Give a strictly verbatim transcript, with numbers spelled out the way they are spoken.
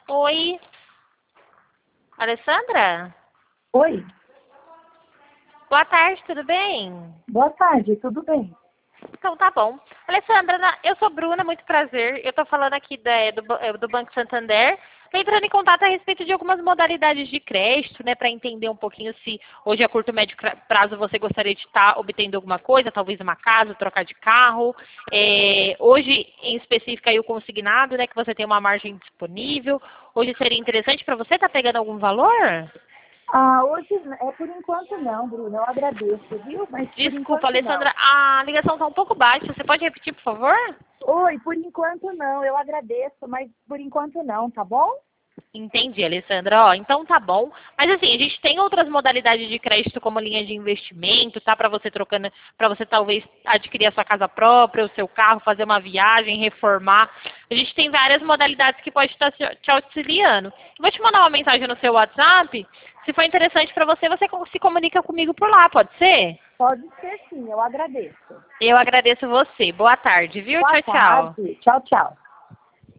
Oi, Alessandra? Oi, Boa tarde, tudo bem? boa tarde, tudo bem? Então tá bom. Alessandra, na- eu sou Bruna, muito prazer. Eu tô falando aqui da- do, ba- eh, do Banco Santander. Tô entrando em contato a respeito de algumas modalidades de crédito, né, para entender um pouquinho se hoje a curto médio cra- prazo você gostaria de estar obtendo alguma coisa, talvez uma casa, trocar de carro. É, hoje, em específico, aí o consignado, né, que você tem uma margem disponível. Hoje seria interessante para você estar pegando algum valor? Ah, hoje, é por enquanto não, Bruno, eu agradeço, viu? Mas por Desculpa, enquanto não. Alessandra, a ligação está um pouco baixa. Você pode repetir, por favor? Oi, por enquanto não, eu agradeço, mas por enquanto não, tá bom? Entendi, Alessandra. Ó, então tá bom. Mas assim, a gente tem outras modalidades de crédito como linha de investimento, tá? Para você trocando, para você talvez adquirir a sua casa própria, o seu carro, fazer uma viagem, reformar. A gente tem várias modalidades que pode estar te te auxiliando. Vou te mandar uma mensagem no seu WhatsApp. Se for interessante para você, você se comunica comigo por lá, pode ser? Pode ser sim, eu agradeço. Eu agradeço você. Boa tarde, viu? Boa Tchau, tchau. tarde, tchau, tchau.